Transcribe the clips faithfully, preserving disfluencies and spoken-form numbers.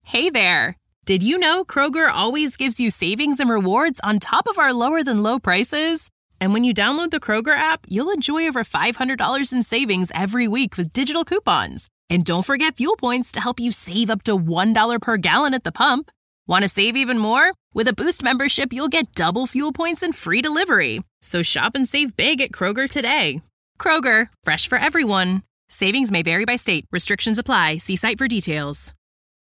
Hey there! Did you know Kroger always gives you savings and rewards on top of our lower-than-low prices? And when you download the Kroger app, you'll enjoy over five hundred dollars in savings every week with digital coupons. And don't forget fuel points to help you save up to one dollar per gallon at the pump. Want to save even more? With a Boost membership, you'll get double fuel points and free delivery. So shop and save big at Kroger today. Kroger, fresh for everyone. Savings may vary by state. Restrictions apply. See site for details.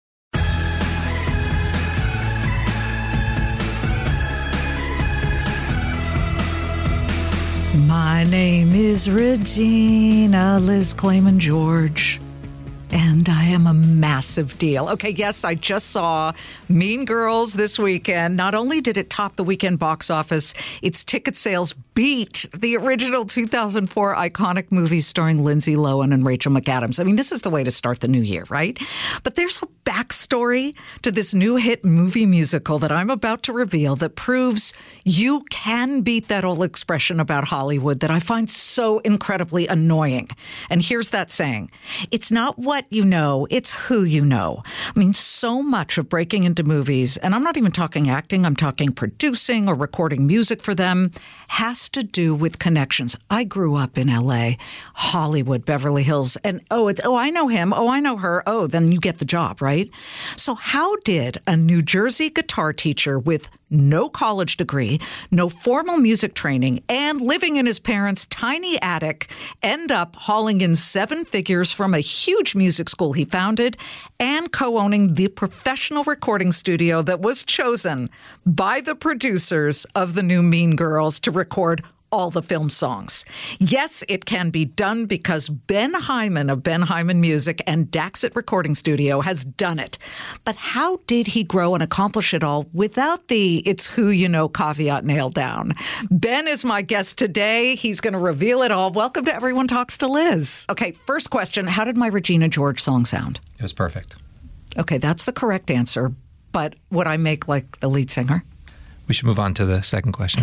My name is Regina Liz Clayman George, and I am a massive deal. Okay, yes, I just saw Mean Girls this weekend. Not only did it top the weekend box office, its ticket sales beat the original two thousand four iconic movie starring Lindsay Lohan and Rachel McAdams. I mean, this is the way to start the new year, right? But there's a backstory to this new hit movie musical that I'm about to reveal that proves you can beat that old expression about Hollywood that I find so incredibly annoying. And here's that saying. It's not what you know, it's who you know. I mean, so much of breaking into movies, and I'm not even talking acting, I'm talking producing or recording music for them, has to do with connections. I grew up in L A, Hollywood, Beverly Hills, and oh, it's, oh, I know him, oh, I know her, oh, then you get the job, right? So how did a New Jersey guitar teacher with no college degree, no formal music training, and living in his parents' tiny attic end up hauling in seven figures from a huge music school he founded and co-owning the professional recording studio that was chosen by the producers of the new Mean Girls to record all the film songs? Yes, it can be done because Ben Hyman of Ben Hyman Music and Daxit Recording Studio has done it. But how did he grow and accomplish it all without the it's who you know caveat nailed down? Ben is my guest today. He's going to reveal it all. Welcome to Everyone Talks to Liz. Okay, first question. How did my Regina George song sound? It was perfect. Okay, that's the correct answer. But would I make like the lead singer? We should move on to the second question.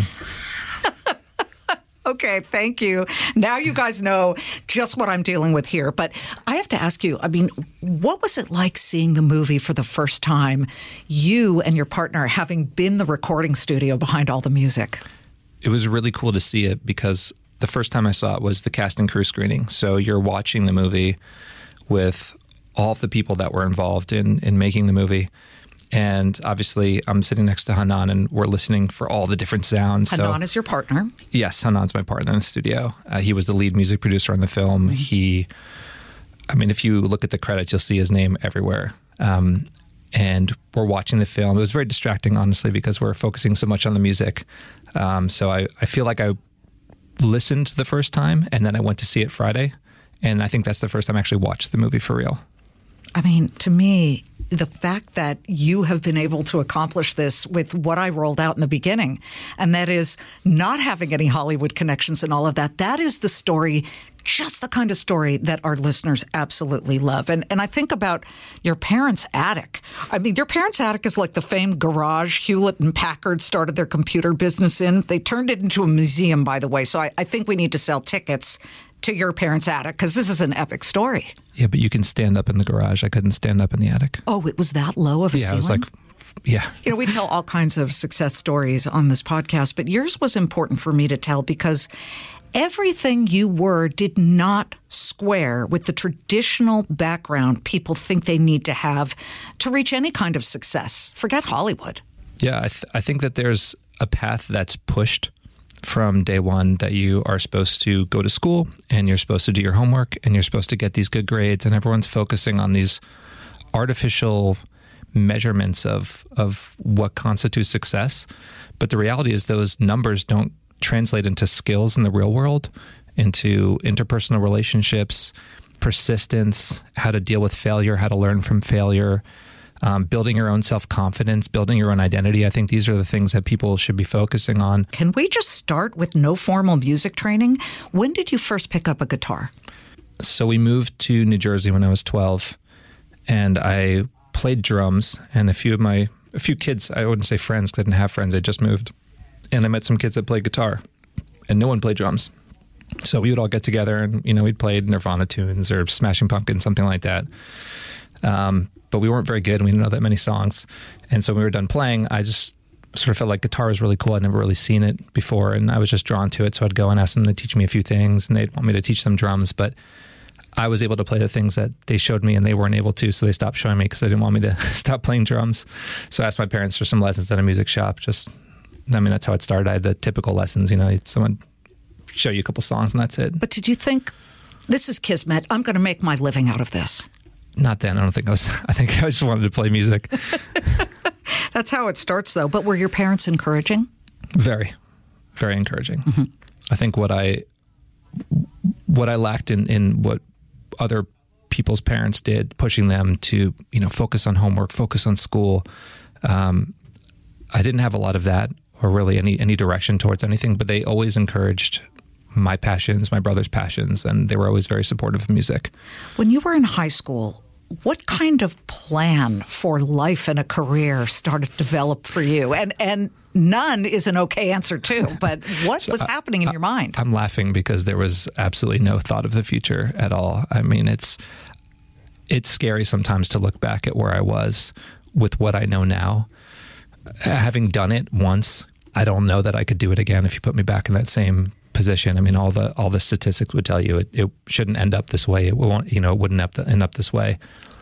Okay, thank you. Now you guys know just what I'm dealing with here. But I have to ask you, I mean, what was it like seeing the movie for the first time, you and your partner having been the recording studio behind all the music? It was really cool to see it because the first time I saw it was the cast and crew screening. So you're watching the movie with all of the people that were involved in, in making the movie. And obviously, I'm sitting next to Hanan, and we're listening for all the different sounds. Hanan so, is your partner? Yes, Hanan's my partner in the studio. Uh, he was the lead music producer on the film. Mm-hmm. He, I mean, if you look at the credits, you'll see his name everywhere. Um, and we're watching the film. It was very distracting, honestly, because we're focusing so much on the music. Um, so I, I feel like I listened the first time, and then I went to see it Friday. And I think that's the first time I actually watched the movie for real. I mean, to me, the fact that you have been able to accomplish this with what I rolled out in the beginning, and that is not having any Hollywood connections and all of that, that is the story, just the kind of story that our listeners absolutely love. And and I think about your parents' attic. I mean, your parents' attic is like the famed garage Hewlett and Packard started their computer business in. They turned it into a museum, by the way. So I, I think we need to sell tickets to your parents' attic because this is an epic story. Yeah, but you can stand up in the garage. I couldn't stand up in the attic. Oh, it was that low of a yeah, ceiling? Yeah, it was like, yeah. You know, we tell all kinds of success stories on this podcast, but yours was important for me to tell because everything you were did not square with the traditional background people think they need to have to reach any kind of success. Forget Hollywood. Yeah, I, th- I think that there's a path that's pushed from day one that you are supposed to go to school and you're supposed to do your homework and you're supposed to get these good grades, and everyone's focusing on these artificial measurements of of what constitutes success. But the reality is those numbers don't translate into skills in the real world, into interpersonal relationships, persistence, how to deal with failure, how to learn from failure, Um, building your own self-confidence, building your own identity. I think these are the things that people should be focusing on. Can we just start with no formal music training? When did you first pick up a guitar? So we moved to New Jersey when I was twelve, and I played drums, and a few of my, a few kids, I wouldn't say friends because I didn't have friends, I just moved, and I met some kids that played guitar, and no one played drums. So we would all get together and, you know, we'd play Nirvana tunes or Smashing Pumpkins, something like that. Um, but we weren't very good and we didn't know that many songs. And so when we were done playing, I just sort of felt like guitar was really cool. I'd never really seen it before, and I was just drawn to it. So I'd go and ask them to teach me a few things, and they'd want me to teach them drums, but I was able to play the things that they showed me and they weren't able to, so they stopped showing me because they didn't want me to stop playing drums. So I asked my parents for some lessons at a music shop. Just, I mean, that's how it started. I had the typical lessons, you know, someone show you a couple songs and that's it. But did you think, this is kismet, I'm going to make my living out of this? Not then. I don't think I was, I think I just wanted to play music. That's how it starts, though. But were your parents encouraging? Very, very encouraging. Mm-hmm. I think what I, what I lacked in, in what other people's parents did, pushing them to, you know, focus on homework, focus on school. Um, I didn't have a lot of that or really any, any direction towards anything, but they always encouraged my passions, my brother's passions, and they were always very supportive of music. When you were in high school, what kind of plan for life and a career started to develop for you? And and none is an okay answer too, but what so was I, happening in I, your mind? I'm laughing because there was absolutely no thought of the future at all. I mean, it's it's scary sometimes to look back at where I was with what I know now. Having done it once, I don't know that I could do it again if you put me back in that same position. I mean, all the all the statistics would tell you it, it shouldn't end up this way. It won't, you know, it wouldn't end up this way.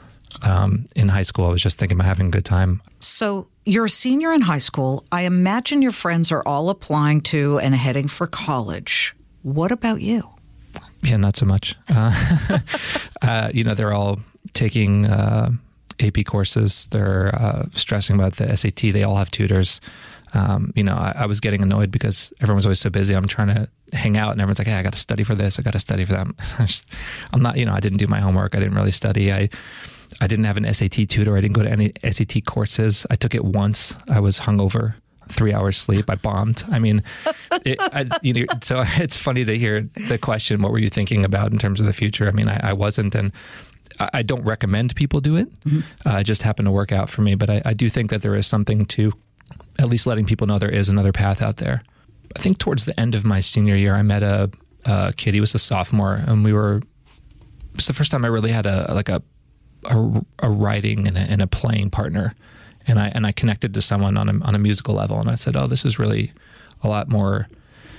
Um, in high school, I was just thinking about having a good time. So you're a senior in high school. I imagine your friends are all applying to and heading for college. What about you? Yeah, not so much. Uh, uh, you know, they're all taking uh, A P courses. They're uh, stressing about the S A T. They all have tutors. Um, you know, I, I was getting annoyed because everyone's always so busy. I'm trying to hang out and everyone's like, hey, I got to study for this. I got to study for that. I'm, just, I'm not, you know, I didn't do my homework. I didn't really study. I I didn't have an S A T tutor. I didn't go to any S A T courses. I took it once. I was hungover, three hours sleep. I bombed. I mean, it, I, you know, so it's funny to hear the question, what were you thinking about in terms of the future? I mean, I, I wasn't, and I, I don't recommend people do it. Mm-hmm. Uh, it just happened to work out for me. But I, I do think that there is something to at least letting people know there is another path out there. I think towards the end of my senior year, I met a, a kid. He was a sophomore, and we were, it was the first time I really had a, like a, a, a writing and a, and a playing partner. And I, and I connected to someone on a, on a musical level. And I said, oh, this is really a lot more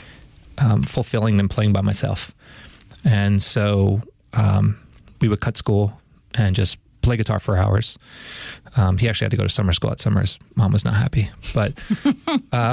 um, fulfilling than playing by myself. And so um, we would cut school and just play guitar for hours. Um, he actually had to go to summer school at Summers. Mom was not happy. But uh,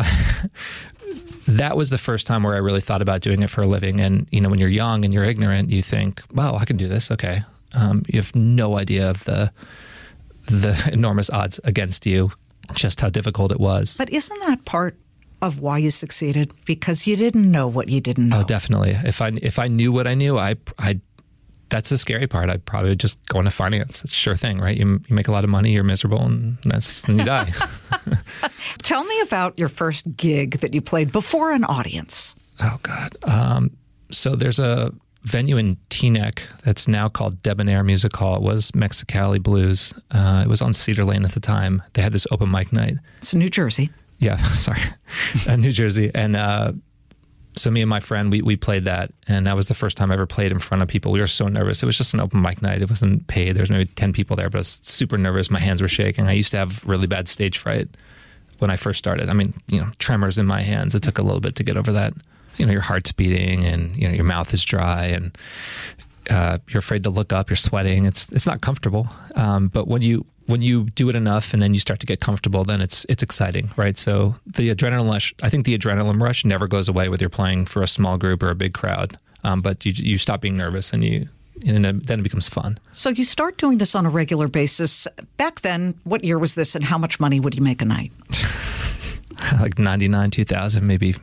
that was the first time where I really thought about doing it for a living. And, you know, when you're young and you're ignorant, you think, wow, I can do this. Okay. Um, you have no idea of the the enormous odds against you, just how difficult it was. But isn't that part of why you succeeded? Because you didn't know what you didn't know. Oh, definitely. If I if I knew what I knew, I I that's the scary part. I'd probably just go into finance. It's a sure thing, right? You you make a lot of money, you're miserable, and that's then you die. Tell me about your first gig that you played before an audience. Oh God. Um, so there's a venue in Teaneck that's now called Debonair Music Hall. It was Mexicali Blues. Uh, it was on Cedar Lane at the time. They had this open mic night. It's New Jersey. Yeah, sorry. uh, New Jersey. And uh, so me and my friend, we we played that, and that was the first time I ever played in front of people. We were so nervous. It was just an open mic night. It wasn't paid. There was maybe ten people there, but I was super nervous. My hands were shaking. I used to have really bad stage fright when I first started. I mean, you know, tremors in my hands. It took a little bit to get over that. You know, your heart's beating and, you know, your mouth is dry and uh, you're afraid to look up, you're sweating. It's it's not comfortable. Um, but when you when you do it enough and then you start to get comfortable, then it's it's exciting, right? So the adrenaline rush, I think the adrenaline rush never goes away whether you're playing for a small group or a big crowd. Um, but you you stop being nervous and you and then it becomes fun. So you start doing this on a regular basis. Back then, what year was this and how much money would you make a night? Like ninety-nine, two thousand, maybe.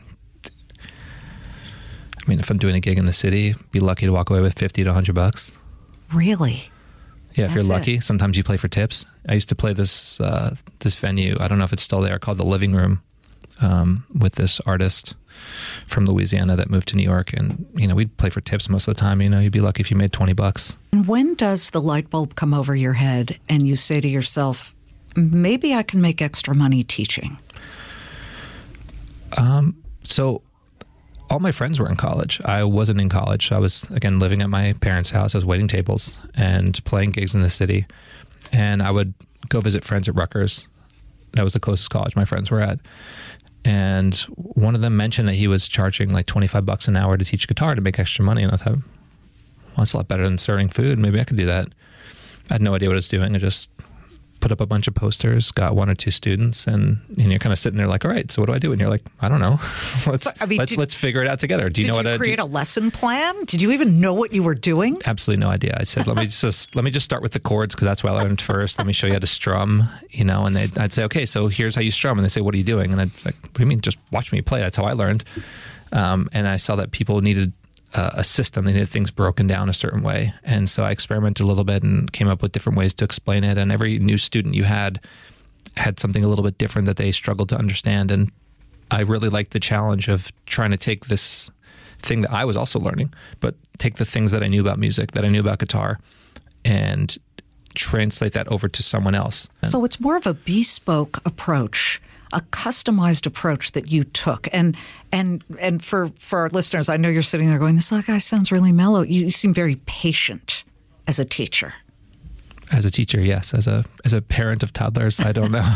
I mean, if I'm doing a gig in the city, be lucky to walk away with fifty to a hundred bucks. Really? Yeah, if That's you're lucky. It. Sometimes you play for tips. I used to play this uh, this venue. I don't know if it's still there, called The Living Room, um, with this artist from Louisiana that moved to New York. And, you know, we'd play for tips most of the time. You know, you'd be lucky if you made twenty bucks. And when does the light bulb come over your head and you say to yourself, maybe I can make extra money teaching? Um, so... all my friends were in college. I wasn't in college. I was, again, living at my parents' house. I was waiting tables and playing gigs in the city. and I would go visit friends at Rutgers. That was the closest college my friends were at. And one of them mentioned that he was charging like twenty-five bucks an hour to teach guitar to make extra money. And I thought, well, that's a lot better than serving food. Maybe I could do that. I had no idea what I was doing. I just put up a bunch of posters, got one or two students, and, and you're kind of sitting there like, all right, so what do I do? And you're like, I don't know. let's I mean, let's did, let's figure it out together. Do you know did what you I create do? a lesson plan? Did you even know what you were doing? Absolutely no idea. I said, let me just let me just start with the chords because that's what I learned first. Let me show you how to strum, you know. And they'd, I'd say, okay, so here's how you strum. And they say, what are you doing? And I'd like, what do you mean? Just watch me play. That's how I learned. Um, and I saw that people needed uh, a system. They needed things broken down a certain way. And so I experimented a little bit and came up with different ways to explain it. And every new student you had had something a little bit different that they struggled to understand. And I really liked the challenge of trying to take this thing that I was also learning, but take the things that I knew about music, that I knew about guitar, and translate that over to someone else. So it's more of a bespoke approach, a customized approach that you took. And and and for, for our listeners, I know you're sitting there going, this guy sounds really mellow. You seem very patient as a teacher. As a teacher, yes. As a as a parent of toddlers, I don't know.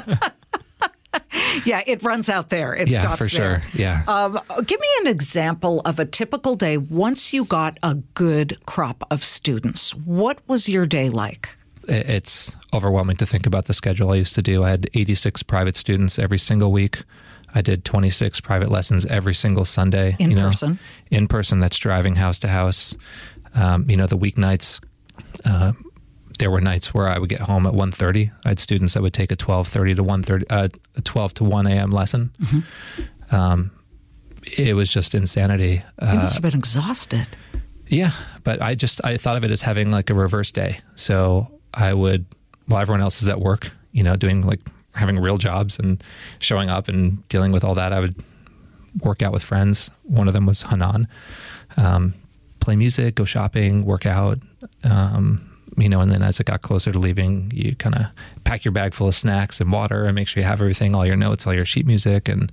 Yeah, it runs out there. It yeah, stops for there. sure. Yeah. Um, give me an example of a typical day once you got a good crop of students. What was your day like? It's overwhelming to think about the schedule I used to do. I had eighty-six private students every single week. I did twenty-six private lessons every single Sunday. In you know, person? In person, that's driving house to house. Um, you know, the weeknights, uh, there were nights where I would get home at one thirty. I had students that would take a twelve thirty to one thirty, uh, a twelve to one a.m. lesson. Mm-hmm. Um, it was just insanity. You uh, must have been exhausted. Yeah, but I just, I thought of it as having like a reverse day. So I would, while everyone else is at work, you know, doing like having real jobs and showing up and dealing with all that, I would work out with friends. One of them was Hanan. Um, play music, go shopping, work out, um, you know, and then as it got closer to leaving, you kind of pack your bag full of snacks and water and make sure you have everything, all your notes, all your sheet music. And,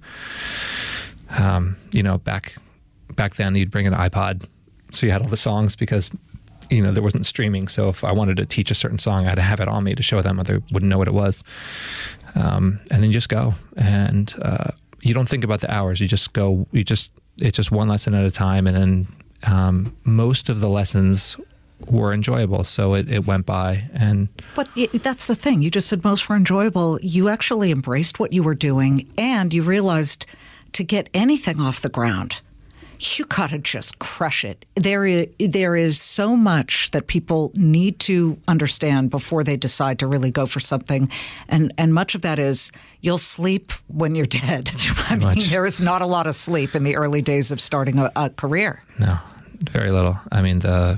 um, you know, back, back then you'd bring an iPod. So you had all the songs because, you know, there wasn't streaming. So if I wanted to teach a certain song, I had to have it on me to show them or they wouldn't know what it was. Um, and then just go. And, uh, you don't think about the hours. You just go, you just, it's just one lesson at a time. And then, um, most of the lessons were enjoyable. So it, it went by. And But it, that's the thing. You just said most were enjoyable. You actually embraced what you were doing and you realized to get anything off the ground, you got to just crush it. There is, there is so much that people need to understand before they decide to really go for something. And and much of that is you'll sleep when you're dead. I mean, much. there is not a lot of sleep in the early days of starting a, a career. No, very little. I mean, the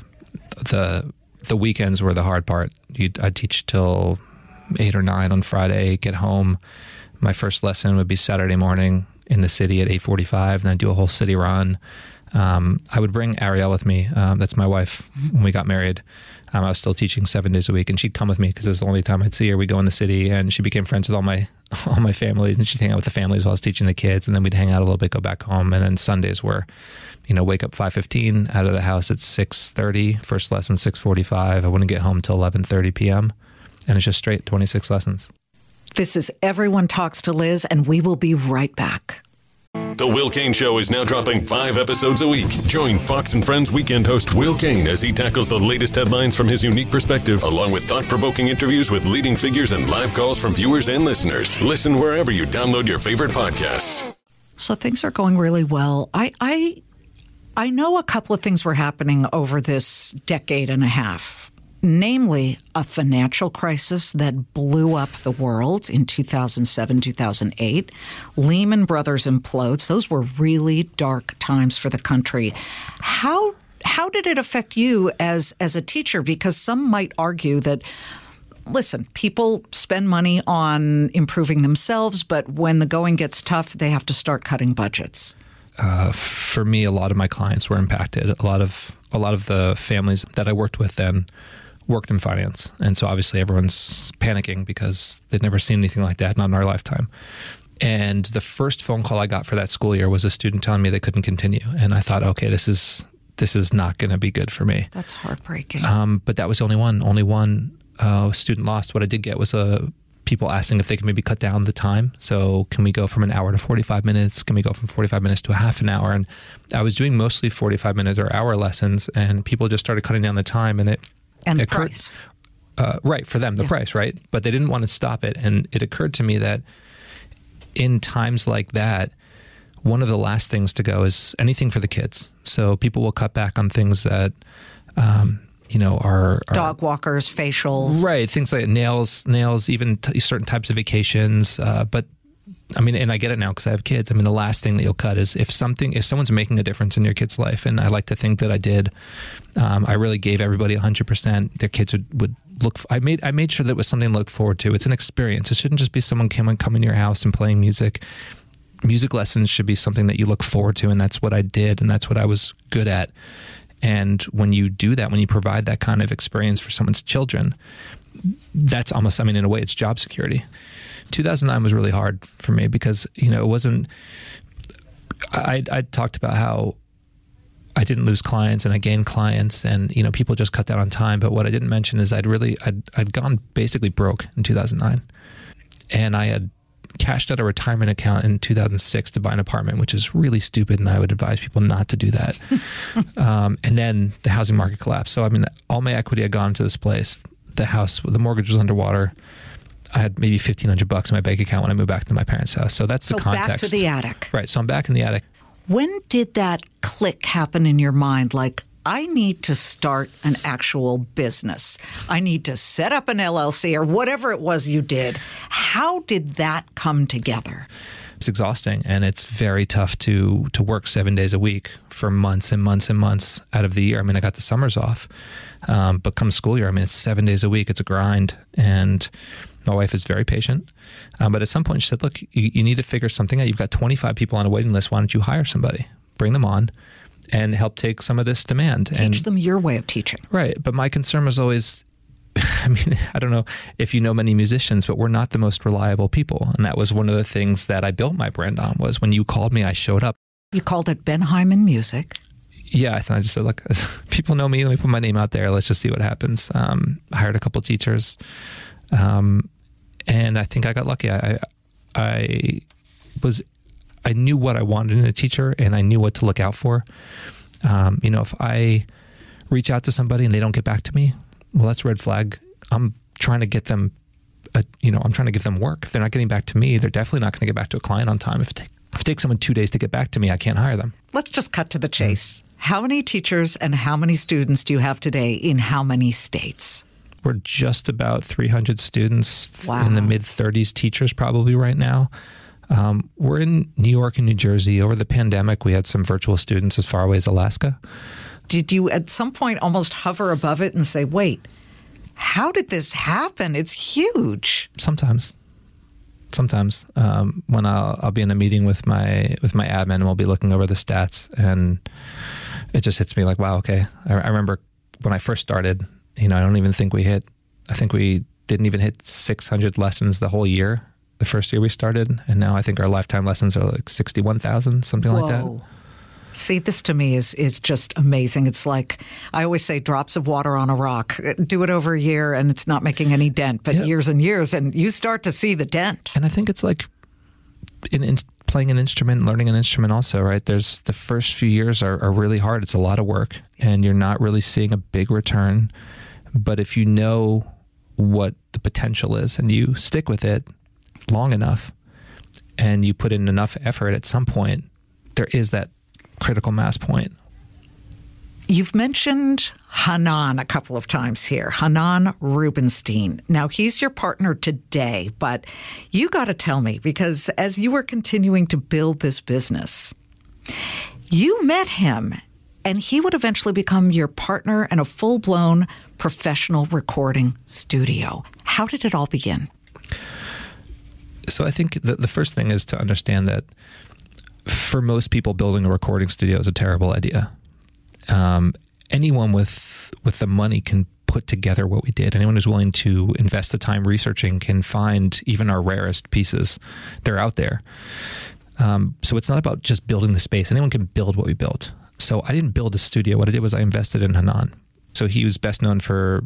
the the weekends were the hard part. You'd, I'd teach till eight or nine on Friday, get home. My first lesson would be Saturday morning in the city at eight forty-five, and I'd do a whole city run. Um, I would bring Ariel with me. Um, that's my wife. When we got married, um, I was still teaching seven days a week, and she'd come with me because it was the only time I'd see her. We'd go in the city, and she became friends with all my all my families, and she'd hang out with the families while I was teaching the kids, and then we'd hang out a little bit, go back home, and then Sundays were, you know, wake up five fifteen, out of the house at six thirty, first lesson six forty-five. I wouldn't get home till eleven thirty p.m., and it's just straight twenty-six lessons. This is Everyone Talks to Liz, and we will be right back. The Will Kane Show is now dropping five episodes a week. Join Fox and Friends weekend host Will Kane as he tackles the latest headlines from his unique perspective, along with thought-provoking interviews with leading figures and live calls from viewers and listeners. Listen wherever you download your favorite podcasts. So things are going really well. I, I, I know a couple of things were happening over this decade and a half. Namely, a financial crisis that blew up the world in two thousand seven, two thousand eight. Lehman Brothers implodes. Those were really dark times for the country. How how did it affect you as as a teacher? Because some might argue that, listen, people spend money on improving themselves, but when the going gets tough, they have to start cutting budgets. Uh, for me, a lot of my clients were impacted. A lot of a lot of the families that I worked with then worked in finance. And so obviously everyone's panicking because they'd never seen anything like that, not in our lifetime. And the first phone call I got for that school year was a student telling me they couldn't continue. And I thought, okay, this is this is not going to be good for me. That's heartbreaking. Um, but that was only one, only one uh, student lost, what I did get was a people asking if they could maybe cut down the time. So can we go from an hour to forty-five minutes? Can we go from forty-five minutes to a half an hour? And I was doing mostly forty-five minute or hour lessons, and people just started cutting down the time, and it and the occurred, price. Uh, right, for them, the yeah. price, right? But they didn't want to stop it. And it occurred to me that in times like that, one of the last things to go is anything for the kids. So people will cut back on things that, um, you know, are, are dog walkers, facials, right? Things like nails, nails, even t- certain types of vacations. Uh, but I mean, and I get it now because I have kids. I mean, the last thing that you'll cut is if something, if someone's making a difference in your kid's life, and I like to think that I did. Um, I really gave everybody a hundred percent. Their kids would, would look. I made I made sure that it was something to look forward to. It's an experience. It shouldn't just be someone coming coming to your house and playing music. Music lessons should be something that you look forward to, and that's what I did, and that's what I was good at. And when you do that, when you provide that kind of experience for someone's children, that's almost, I mean, in a way, it's job security. two thousand nine was really hard for me because, you know, it wasn't, I, I talked about how I didn't lose clients and I gained clients, and, you know, people just cut down on time. But what I didn't mention is I'd really, I'd, I'd gone basically broke in two thousand nine, and I had cashed out a retirement account in two thousand six to buy an apartment, which is really stupid, and I would advise people not to do that. um, and then the housing market collapsed. So, I mean, all my equity had gone into this place. The house, the mortgage was underwater. I had maybe fifteen hundred bucks in my bank account when I moved back to my parents' house. So that's so the context. Back to the attic. Right. So I'm back in the attic. When did that click happen in your mind? Like, I need to start an actual business. I need to set up an L L C or whatever it was you did. How did that come together? It's exhausting, and it's very tough to to work seven days a week for months and months and months out of the year. I mean, I got the summers off, um, but come school year, I mean, it's seven days a week. It's a grind, and my wife is very patient. Um, but at some point she said, look, you, you need to figure something out. You've got twenty-five people on a waiting list. Why don't you hire somebody? Bring them on and help take some of this demand. Teach and, them your way of teaching. Right. But my concern was always, I mean, I don't know if you know many musicians, but we're not the most reliable people. And that was one of the things that I built my brand on, was when you called me, I showed up. You called it Ben Hyman Music. Yeah, I thought I just said, look, people know me. Let me put my name out there. Let's just see what happens. Um, I hired a couple of teachers. Um, and I think I got lucky. I, I was, I knew what I wanted in a teacher, and I knew what to look out for. Um, you know, if I reach out to somebody and they don't get back to me, well, that's a red flag. I'm trying to get them, a, you know, I'm trying to give them work. If they're not getting back to me, they're definitely not going to get back to a client on time. If it, take, if it takes someone two days to get back to me, I can't hire them. Let's just cut to the chase. Mm-hmm. How many teachers and how many students do you have today in how many states? We're just about three hundred students, wow. in the mid thirties teachers probably right now. Um, we're in New York and New Jersey. Over the pandemic, we had some virtual students as far away as Alaska. Did you at some point almost hover above it and say, wait, how did this happen? It's huge. Sometimes. Sometimes. Um, when I'll, I'll be in a meeting with my with my admin, and we'll be looking over the stats, and it just hits me like, wow, okay. I, I remember when I first started, you know, I don't even think we hit, I think we didn't even hit six hundred lessons the whole year, the first year we started. And now I think our lifetime lessons are like sixty-one thousand, something Whoa. like that. See, this to me is is just amazing. It's like, I always say, drops of water on a rock. Do it over a year and it's not making any dent, but yeah. years and years, and you start to see the dent. And I think it's like in, in playing an instrument, learning an instrument also, right? There's the first few years are, are really hard. It's a lot of work, and you're not really seeing a big return. But if you know what the potential is and you stick with it long enough and you put in enough effort, at some point, there is that critical mass point. You've mentioned Hanan a couple of times here, Hanan Rubenstein. Now, he's your partner today, but you got to tell me, because as you were continuing to build this business, you met him, and he would eventually become your partner in a full-blown professional recording studio. How did it all begin? So I think the, the first thing is to understand that for most people, building a recording studio is a terrible idea. Um, anyone with with the money can put together what we did. Anyone who's willing to invest the time researching can find even our rarest pieces. They're out there. Um, so it's not about just building the space. Anyone can build what we built. So I didn't build a studio. What I did was I invested in Hanan. So he was best known for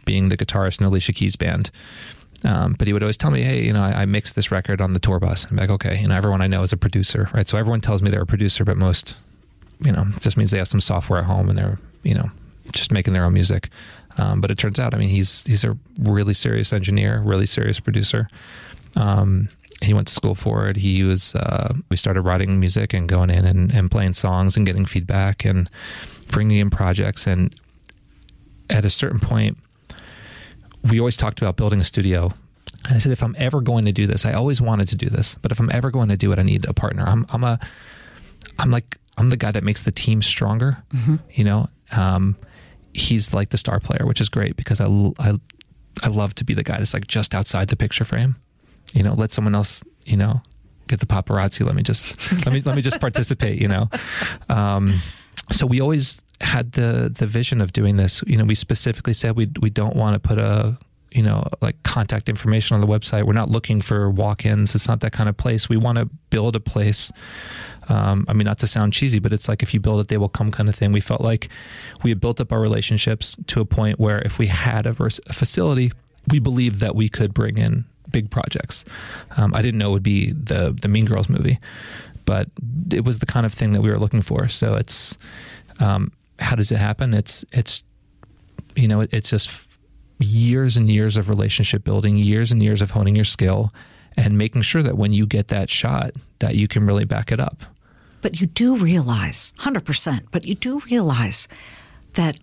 being the guitarist in Alicia Keys' band. Um, but he would always tell me, hey, you know, I, I mixed this record on the tour bus. I'm like, okay, you know, everyone I know is a producer, right? So everyone tells me they're a producer, but most, you know, it just means they have some software at home and they're, you know, just making their own music. Um, but it turns out, I mean, he's he's a really serious engineer, really serious producer. Um, he went to school for it. He was, uh, we started writing music and going in and, and playing songs and getting feedback and bringing in projects. And at a certain point, we always talked about building a studio. And I said, if I'm ever going to do this, I always wanted to do this, but if I'm ever going to do it, I need a partner. I'm, I'm a, I'm like, I'm the guy that makes the team stronger. Mm-hmm. You know, um, he's like the star player, which is great because I, I, I love to be the guy that's like just outside the picture frame. You know, let someone else, you know, get the paparazzi. Let me just, let me, let me just participate, you know? Um, so we always had the, the vision of doing this. You know, we specifically said we, we don't want to put a, you know, like contact information on the website. We're not looking for walk-ins. It's not that kind of place. We want to build a place. Um, I mean, not to sound cheesy, but it's like, if you build it, they will come kind of thing. We felt like we had built up our relationships to a point where if we had a, vers- a facility, we believed that we could bring in big projects. Um, I didn't know it would be the, the Mean Girls movie, but it was the kind of thing that we were looking for. So it's, um, how does it happen? It's, it's, you know, it's just years and years of relationship building, years and years of honing your skill and making sure that when you get that shot, that you can really back it up. But you do realize, one hundred percent, but you do realize that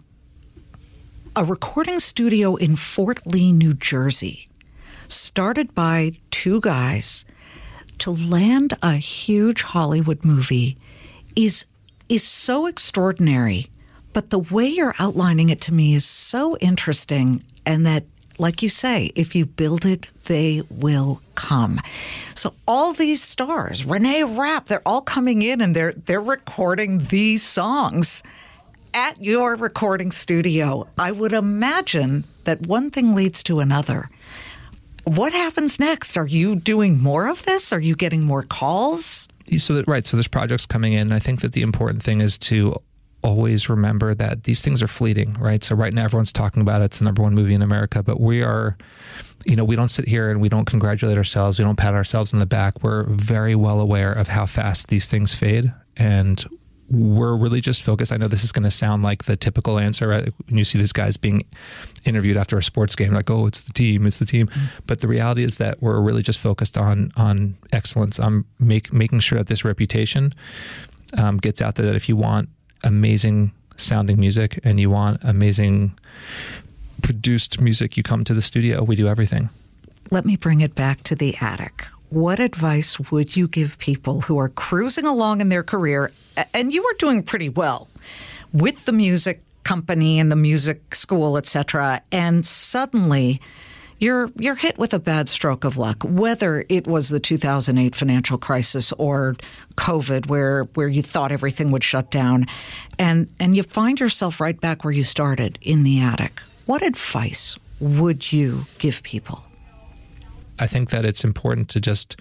a recording studio in Fort Lee, New Jersey, started by two guys to land a huge Hollywood movie is is so extraordinary. But the way you're outlining it to me is so interesting, and that, like you say, if you build it, they will come. So all these stars, Renee Rapp, they're all coming in and they're they're recording these songs at your recording studio. I would imagine that one thing leads to another. What happens next? Are you doing more of this? Are you getting more calls? So that, right. So there's projects coming in. And I think that the important thing is to always remember that these things are fleeting, right? So right now everyone's talking about it. It's the number one movie in America, but we are, you know, we don't sit here and we don't congratulate ourselves. We don't pat ourselves on the back. We're very well aware of how fast these things fade. And we're really just focused. I know this is going to sound like the typical answer, right? When you see these guys being interviewed after a sports game, like, oh, it's the team, it's the team. Mm-hmm. But the reality is that we're really just focused on on excellence, on make, making sure that this reputation um, gets out there, that if you want amazing sounding music and you want amazing produced music, you come to the studio. We do everything. Let me bring it back to the attic. What advice would you give people who are cruising along in their career, and you are doing pretty well with the music company and the music school, et cetera, and suddenly you're you're hit with a bad stroke of luck, whether it was the two thousand eight financial crisis or COVID, where where you thought everything would shut down, and and you find yourself right back where you started, in the attic. What advice would you give people? I think that it's important to just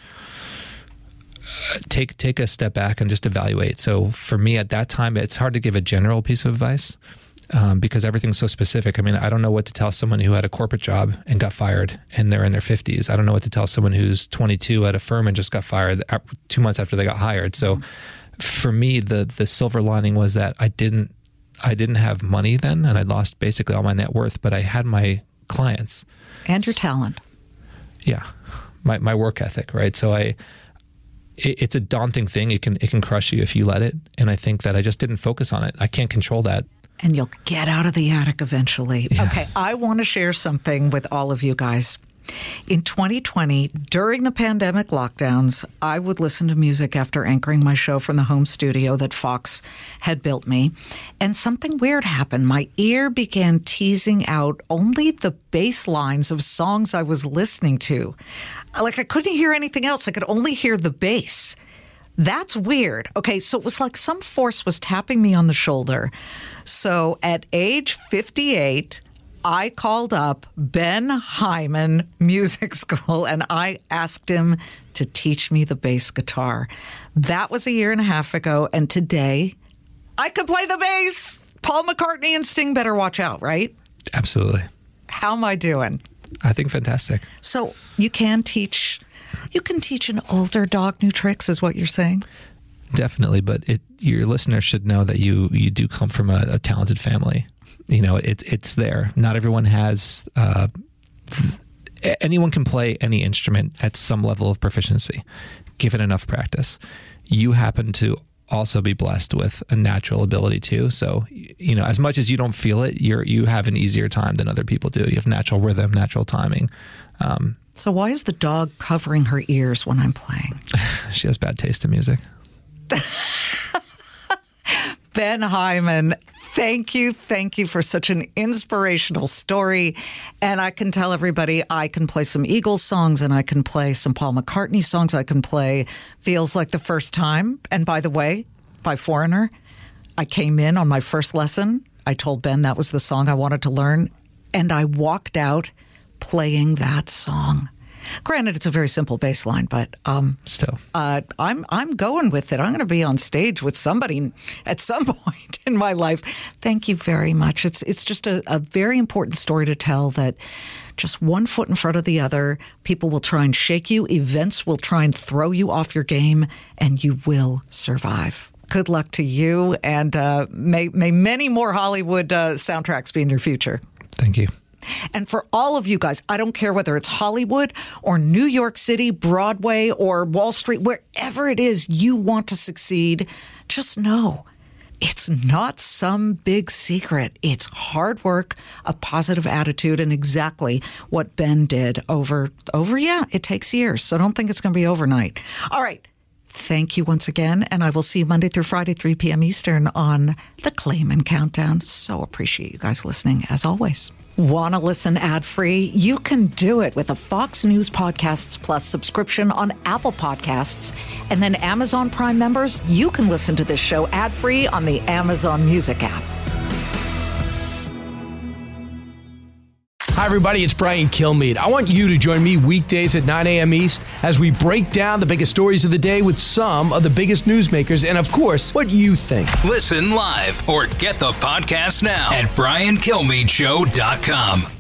uh, take take a step back and just evaluate. So for me at that time, it's hard to give a general piece of advice um, because everything's so specific. I mean, I don't know what to tell someone who had a corporate job and got fired and they're in their fifties. I don't know what to tell someone who's twenty-two at a firm and just got fired two months after they got hired. So mm-hmm. for me, the the silver lining was that I didn't I didn't have money then, and I lost basically all my net worth, but I had my clients. And your talent. Yeah, my my work ethic, right? So I, it, it's a daunting thing. It can it can crush you if you let it. And I think that I just didn't focus on it. I can't control that. And you'll get out of the attic eventually. Yeah. Okay, I want to share something with all of you guys. In twenty twenty, during the pandemic lockdowns, I would listen to music after anchoring my show from the home studio that Fox had built me. And something weird happened. My ear began teasing out only the bass lines of songs I was listening to. Like, I couldn't hear anything else. I could only hear the bass. That's weird. Okay, so it was like some force was tapping me on the shoulder. So at age fifty-eight, I called up Ben Hyman Music School and I asked him to teach me the bass guitar. That was a year and a half ago, and today I could play the bass. Paul McCartney and Sting better watch out, right? Absolutely. How am I doing? I think fantastic. So you can teach, you can teach an older dog new tricks, is what you're saying? Definitely, but it, your listeners should know that you you do come from a, a talented family. You know, it, it's there. Not everyone has. Uh, anyone can play any instrument at some level of proficiency, given enough practice. You happen to also be blessed with a natural ability too. So, you know, as much as you don't feel it, you're you have an easier time than other people do. You have natural rhythm, natural timing. Um, so why is the dog covering her ears when I'm playing? She has bad taste in music. Ben Hyman, thank you. Thank you for such an inspirational story. And I can tell everybody I can play some Eagles songs and I can play some Paul McCartney songs. I can play Feels Like the First Time. And by the way, by Foreigner, I came in on my first lesson. I told Ben that was the song I wanted to learn. And I walked out playing that song. Granted, it's a very simple bass line, but um, still, uh, I'm I'm going with it. I'm going to be on stage with somebody at some point in my life. Thank you very much. It's it's just a, a very important story to tell. That just one foot in front of the other, people will try and shake you. Events will try and throw you off your game, and you will survive. Good luck to you, and uh, may may many more Hollywood uh, soundtracks be in your future. Thank you. And for all of you guys, I don't care whether it's Hollywood or New York City, Broadway or Wall Street, wherever it is you want to succeed, just know it's not some big secret. It's hard work, a positive attitude, and exactly what Ben did over, over, yeah, it takes years. So don't think it's going to be overnight. All right. Thank you once again, and I will see you Monday through Friday, three p.m. Eastern on the Clayman Countdown. So appreciate you guys listening, as always. Want to listen ad-free? You can do it with a Fox News Podcasts Plus subscription on Apple Podcasts. And then Amazon Prime members, you can listen to this show ad-free on the Amazon Music app. Hi, everybody. It's Brian Kilmeade. I want you to join me weekdays at nine a.m. East as we break down the biggest stories of the day with some of the biggest newsmakers and, of course, what you think. Listen live or get the podcast now at brian kilmeade show dot com.